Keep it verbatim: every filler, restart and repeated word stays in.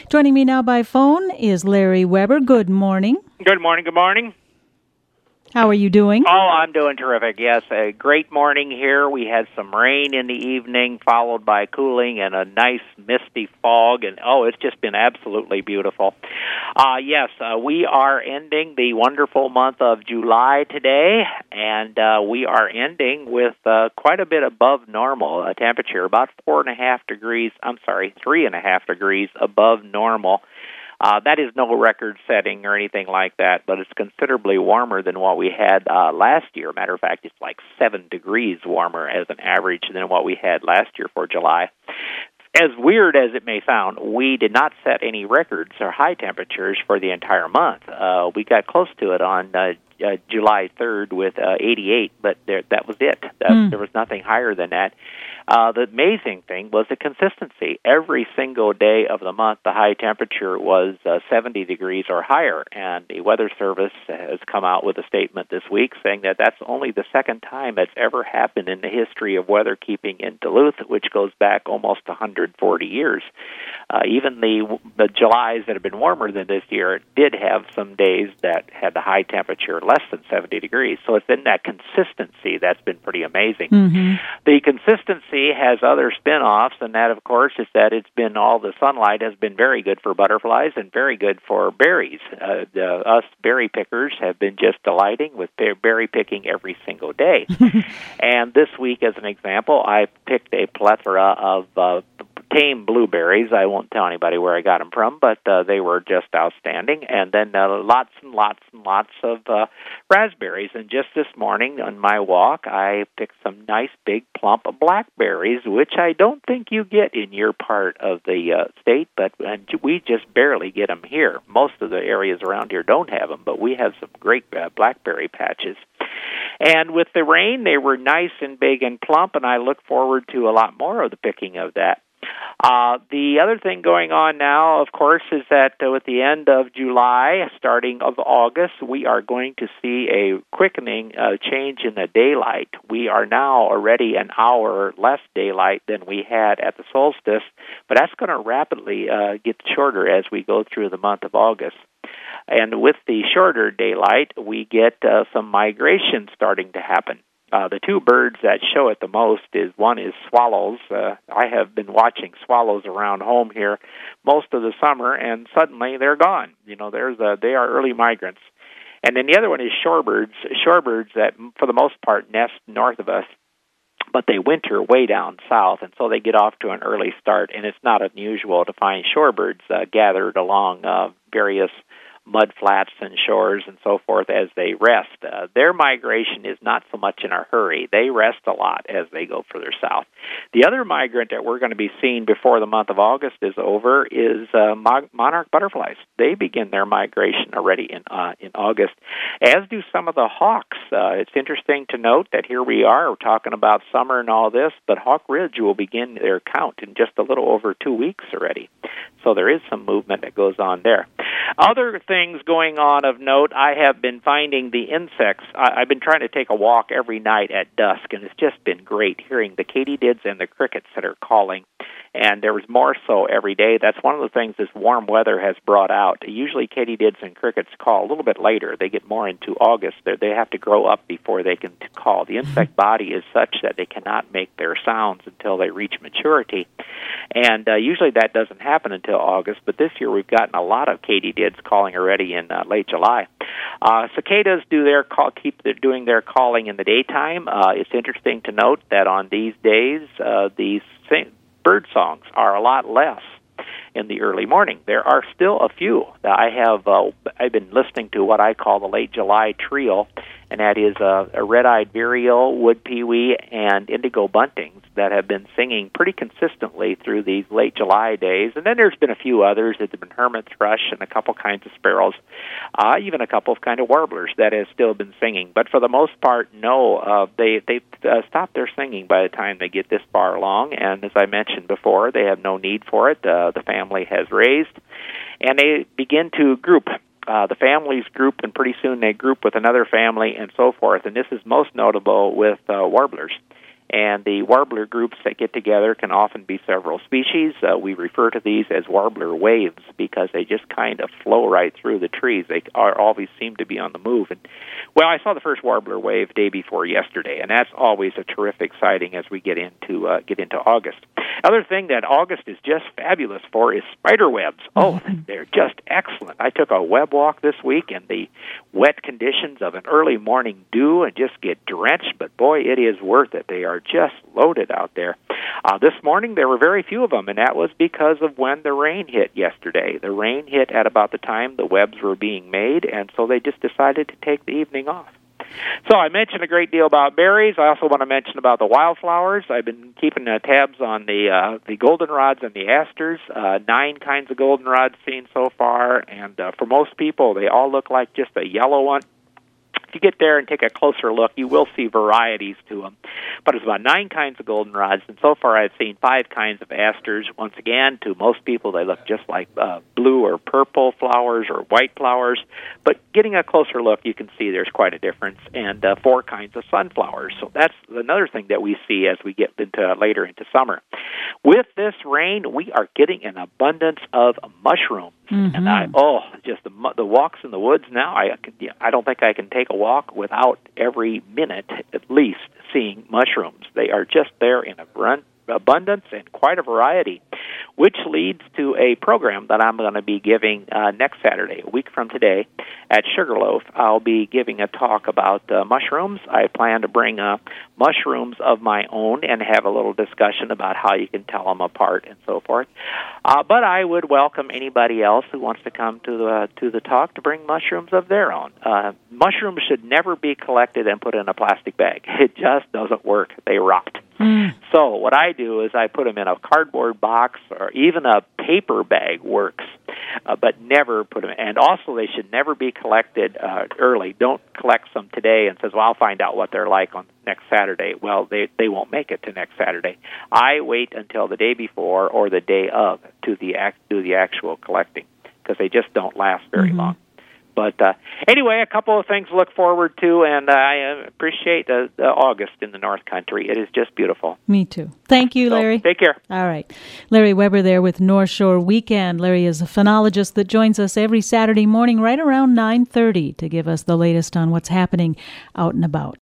Joining me now by phone is Larry Weber. Good morning. Good morning, good morning. How are you doing? Oh, I'm doing terrific, yes. A great morning here. We had some rain in the evening, followed by cooling and a nice misty fog, and oh, it's just been absolutely beautiful. Uh, yes, uh, we are ending the wonderful month of July today, and uh, we are ending with uh, quite a bit above normal uh, temperature, about four and a half degrees, I'm sorry, three and a half degrees above normal. Uh, that is no record setting or anything like that, but it's considerably warmer than what we had uh, last year. Matter of fact, it's like seven degrees warmer as an average than what we had last year for July. As weird as it may sound, we did not set any records or high temperatures for the entire month. Uh, we got close to it on uh, uh, July third with uh, eighty-eight, but there, that was it. That, mm. There was nothing higher than that. Uh, the amazing thing was the consistency. Every single day of the month, the high temperature was uh, seventy degrees or higher, and the Weather Service has come out with a statement this week saying that that's only the second time that's ever happened in the history of weather keeping in Duluth, which goes back almost one hundred forty years. Uh, even the the Julys that have been warmer than this year did have some days that had the high temperature less than seventy degrees. So it's been that consistency that's been pretty amazing. Mm-hmm. The consistency has other spin-offs, and that, of course, is that it's been all the sunlight has been very good for butterflies and very good for berries. Uh, the, us berry pickers have been just delighting with berry picking every single day. And this week, as an example, I picked a plethora of uh, tame blueberries. I won't tell anybody where I got them from, but uh, they were just outstanding. And then uh, lots and lots and lots of uh, raspberries. And just this morning on my walk, I picked some nice big plump blackberries, which I don't think you get in your part of the uh, state, but and we just barely get them here. Most of the areas around here don't have them, but we have some great uh, blackberry patches. And with the rain, they were nice and big and plump, and I look forward to a lot more of the picking of that. Uh, the other thing going on now, of course, is that uh, with the end of July, starting of August, we are going to see a quickening uh, change in the daylight. We are now already an hour less daylight than we had at the solstice, but that's going to rapidly uh, get shorter as we go through the month of August. And with the shorter daylight, we get uh, some migration starting to happen. Uh, the two birds that show it the most is one is swallows. Uh, I have been watching swallows around home here most of the summer, and suddenly they're gone. You know, there's a, they are early migrants. And then the other one is shorebirds. Shorebirds that, for the most part, nest north of us, but they winter way down south, and so they get off to an early start. And it's not unusual to find shorebirds uh, gathered along uh, various mud flats and shores and so forth as they rest. Uh, their migration is not so much in a hurry. They rest a lot as they go further south. The other migrant that we're going to be seeing before the month of August is over is uh, mo- monarch butterflies. They begin their migration already in uh, in August, as do some of the hawks. Uh, it's interesting to note that here we are, we're talking about summer and all this, but Hawk Ridge will begin their count in just a little over two weeks already. So there is some movement that goes on there. Other things going on of note, I have been finding the insects. I, I've been trying to take a walk every night at dusk, and it's just been great hearing the katydids and the crickets that are calling. And there was more so every day. That's one of the things this warm weather has brought out. Usually katydids and crickets call a little bit later. They get more into August. They're, they have to grow up before they can call. The insect body is such that they cannot make their sounds until they reach maturity. And uh, usually that doesn't happen until August, but this year we've gotten a lot of katydids calling already in uh, late July. Uh, cicadas do their call, keep their, doing their calling in the daytime. Uh, it's interesting to note that on these days, uh, these sing- bird songs are a lot less in the early morning. There are still a few. I have uh, I've been listening to what I call the late July trio, and that is uh, a red-eyed vireo, wood pewee, and indigo buntings that have been singing pretty consistently through these late July days. And then there's been a few others. There's been hermit thrush and a couple kinds of sparrows, uh, even a couple of kind of warblers that have still been singing. But for the most part, no, uh, they they uh, stop their singing by the time they get this far along. And as I mentioned before, they have no need for it. Uh, the family has raised, and they begin to group. Uh, the families group, and pretty soon they group with another family and so forth. And this is most notable with uh, warblers. And the warbler groups that get together can often be several species. Uh, we refer to these as warbler waves because they just kind of flow right through the trees. They are always seem to be on the move. And well, I saw the first warbler wave day before yesterday, and that's always a terrific sighting as we get into uh, get into August. Other thing that August is just fabulous for is spider webs. Oh, they're just excellent. I took a web walk this week in the wet conditions of an early morning dew and just get drenched, but boy, it is worth it. They are just loaded out there. Uh, this morning, there were very few of them, and that was because of when the rain hit yesterday. The rain hit at about the time the webs were being made, and so they just decided to take the evening off. So I mentioned a great deal about berries. I also want to mention about the wildflowers. I've been keeping uh, tabs on the uh, the goldenrods and the asters. Uh, nine kinds of goldenrods seen so far, and uh, for most people, they all look like just a yellow one. If you get there and take a closer look, you will see varieties to them. But it's about nine kinds of goldenrods, and so far I've seen five kinds of asters. Once again, to most people, they look just like uh, blue or purple flowers or white flowers. But getting a closer look, you can see there's quite a difference. And uh, four kinds of sunflowers. So that's another thing that we see as we get into later into summer. With this rain, we are getting an abundance of mushrooms. Mm-hmm. And I, oh, just the the walks in the woods now. I I don't think I can take a walk without every minute at least seeing mushrooms. They are just there in abundance and quite a variety, which leads to a program that I'm going to be giving uh, next Saturday, a week from today, at Sugarloaf. I'll be giving a talk about uh, mushrooms. I plan to bring uh, mushrooms of my own and have a little discussion about how you can tell them apart and so forth. Uh, but I would welcome anybody else who wants to come to the to the talk to bring mushrooms of their own. Uh, mushrooms should never be collected and put in a plastic bag. It just doesn't work. They rot. Mm. So what I do is I put them in a cardboard box, or even a paper bag works, uh, but never put them. And also, they should never be collected uh, early. Don't collect some today and says, "Well, I'll find out what they're like on next Saturday." Well, they they won't make it to next Saturday. I wait until the day before or the day of to the act do the actual collecting because they just don't last very mm-hmm. long. But uh, anyway, a couple of things to look forward to, and uh, I appreciate uh, the August in the North Country. It is just beautiful. Me too. Thank you, Larry. So, take care. All right. Larry Weber there with North Shore Weekend. Larry is a phenologist that joins us every Saturday morning right around nine thirty to give us the latest on what's happening out and about.